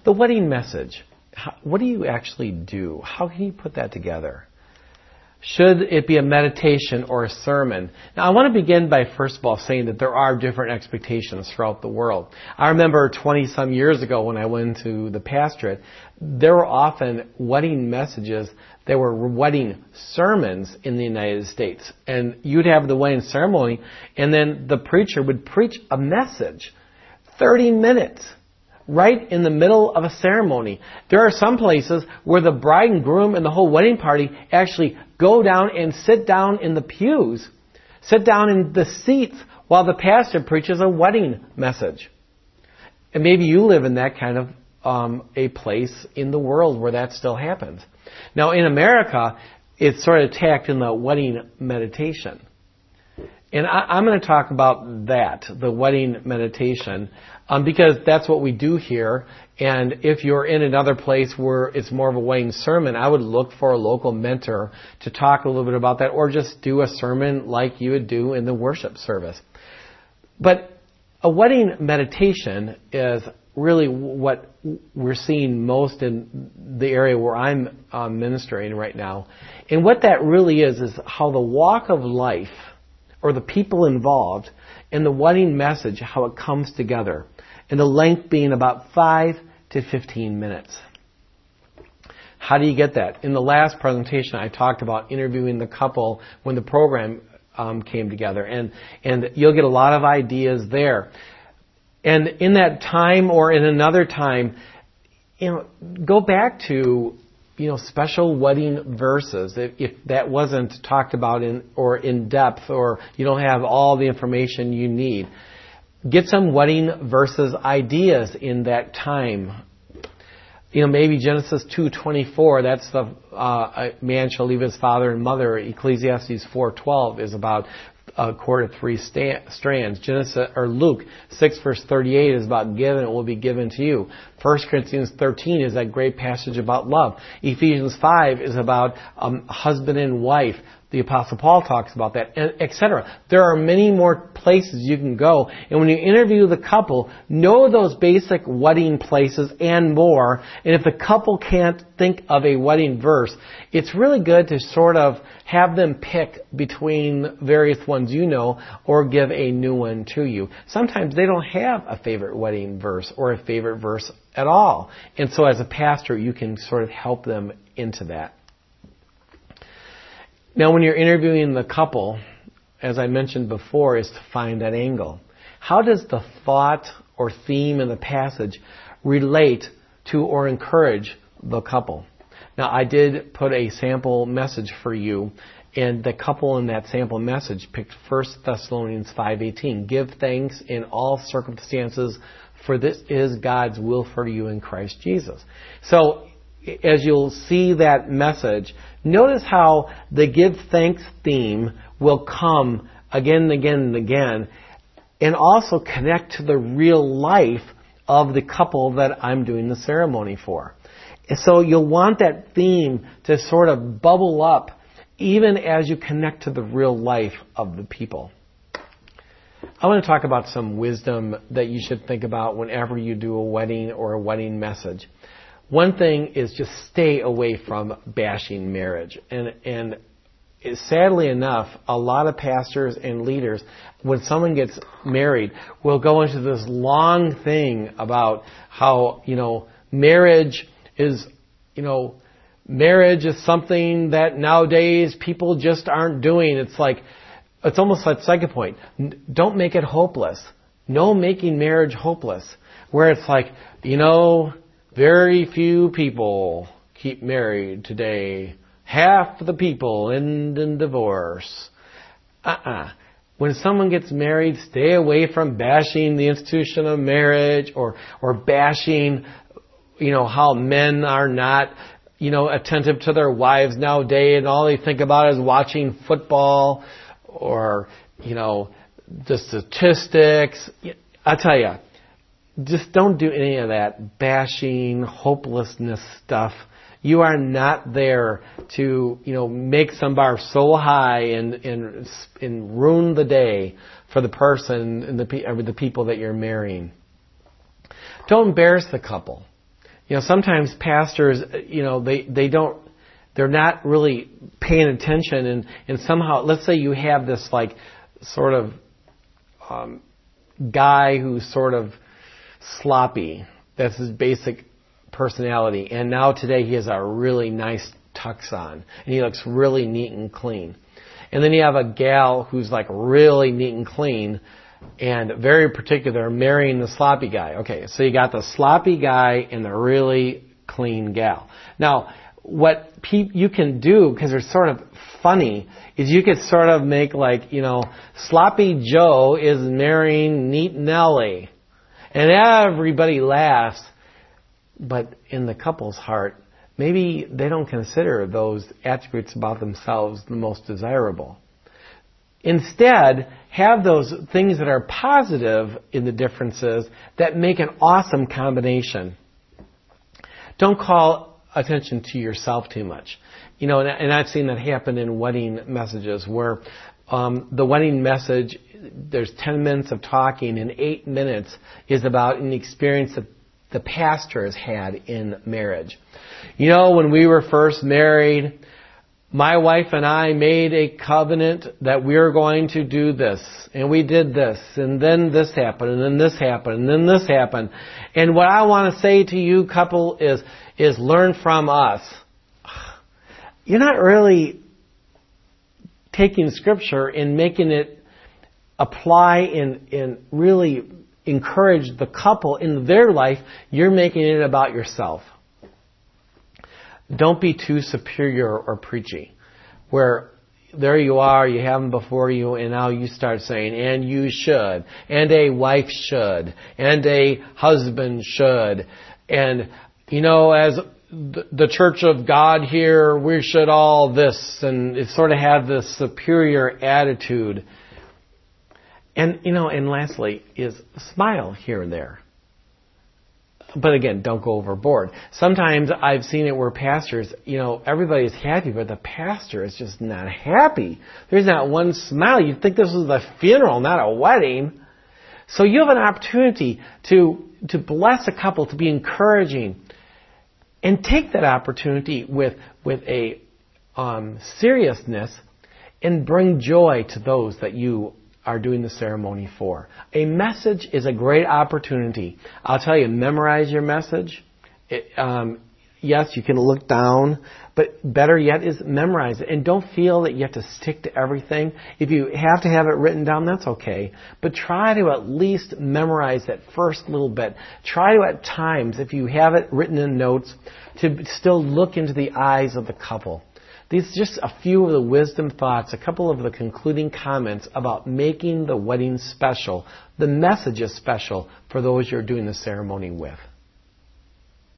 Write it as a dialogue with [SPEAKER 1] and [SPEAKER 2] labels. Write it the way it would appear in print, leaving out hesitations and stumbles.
[SPEAKER 1] the wedding message. What do you actually do? How can you put that together? Should it be a meditation or a sermon? Now, I want to begin by, first of all, saying that there are different expectations throughout the world. I remember 20-some years ago when I went to the pastorate, there were often wedding messages. There were wedding sermons in the United States. And you'd have the wedding ceremony, and then the preacher would preach a message, 30 minutes. Right in the middle of a ceremony. There are some places where the bride and groom and the whole wedding party actually go down and sit down in the pews, sit down in the seats while the pastor preaches a wedding message. And maybe you live in that kind of a place in the world where that still happens. Now in America, it's sort of tacked in the wedding meditation. And I'm going to talk about that, the wedding meditation, because that's what we do here. And if you're in another place where it's more of a wedding sermon, I would look for a local mentor to talk a little bit about that, or just do a sermon like you would do in the worship service. But a wedding meditation is really what we're seeing most in the area where I'm ministering right now. And what that really is how the walk of life, or the people involved, and the wedding message, how it comes together. And the length being about 5 to 15 minutes. How do you get that? In the last presentation, I talked about interviewing the couple when the program came together. And you'll get a lot of ideas there. And in that time or in another time, go back to special wedding verses. If that wasn't talked about in depth, or you don't have all the information you need, get some wedding verses ideas in that time. Maybe Genesis 2:24. That's the a man shall leave his father and mother. Ecclesiastes 4:12 is about a cord of 3 strands. Luke 6 verse 38 is about give and it will be given to you. 1 Corinthians 13 is that great passage about love. Ephesians 5 is about husband and wife. The Apostle Paul talks about that, etc. There are many more places you can go. And when you interview the couple, know those basic wedding places and more. And if the couple can't think of a wedding verse, it's really good to sort of have them pick between various ones or give a new one to you. Sometimes they don't have a favorite wedding verse or a favorite verse at all. And so as a pastor, you can sort of help them into that. Now, when you're interviewing the couple, as I mentioned before, is to find that angle. How does the thought or theme in the passage relate to or encourage the couple? Now, I did put a sample message for you, and the couple in that sample message picked 1 Thessalonians 5:18. Give thanks in all circumstances, for this is God's will for you in Christ Jesus. So, as you'll see that message, notice how the give thanks theme will come again and again and again, and also connect to the real life of the couple that I'm doing the ceremony for. And so you'll want that theme to sort of bubble up even as you connect to the real life of the people. I want to talk about some wisdom that you should think about whenever you do a wedding or a wedding message. One thing is just stay away from bashing marriage. And sadly enough, a lot of pastors and leaders, when someone gets married, will go into this long thing about how, marriage is something that nowadays people just aren't doing. It's almost like second point. Don't make it hopeless. No making marriage hopeless. Where it's like, very few people keep married today. Half the people end in divorce. When someone gets married, stay away from bashing the institution of marriage or bashing, how men are not, attentive to their wives nowadays and all they think about is watching football or, the statistics. I tell you, just don't do any of that bashing, hopelessness stuff. You are not there to, make some bar so high and ruin the day for the person and the people that you're marrying. Don't embarrass the couple. Sometimes pastors, they're not really paying attention, and somehow, let's say you have this like sort of guy who's sort of sloppy. That's his basic personality. And now today he has a really nice tux on, and he looks really neat and clean. And then you have a gal who's like really neat and clean and very particular, marrying the sloppy guy. Okay, so you got the sloppy guy and the really clean gal. Now, what you can do, because they're sort of funny, is you could sort of make like, Sloppy Joe is marrying Neat Nellie. And everybody laughs. But in the couple's heart, maybe they don't consider those attributes about themselves the most desirable. Instead, have those things that are positive in the differences that make an awesome combination. Don't call attention to yourself too much. And I've seen that happen in wedding messages where the wedding message, there's 10 minutes of talking and 8 minutes is about an experience that the pastor has had in marriage. When we were first married, my wife and I made a covenant that we were going to do this, and we did this, and then this happened, and then this happened, and then this happened. And what I want to say to you, couple, is learn from us. You're not really taking Scripture and making it apply and really encourage the couple in their life. You're making it about yourself. Don't be too superior or preachy, where there you are, you have them before you, and now you start saying, and you should, and a wife should, and a husband should, and, as the Church of God here, we should all this, and it sort of have this superior attitude. And, and lastly, is smile here and there. But again, don't go overboard. Sometimes I've seen it where pastors, everybody's happy, but the pastor is just not happy. There's not one smile. You'd think this was a funeral, not a wedding. So you have an opportunity to bless a couple, to be encouraging, and take that opportunity with a seriousness and bring joy to those that you are doing the ceremony for. A message is a great opportunity. I'll tell you, memorize your message. Yes, you can look down, but better yet is memorize it. And don't feel that you have to stick to everything. If you have to have it written down, that's okay. But try to at least memorize that first little bit. Try to, at times, if you have it written in notes, to still look into the eyes of the couple. These are just a few of the wisdom thoughts, a couple of the concluding comments about making the wedding special. The message is special for those you're doing the ceremony with.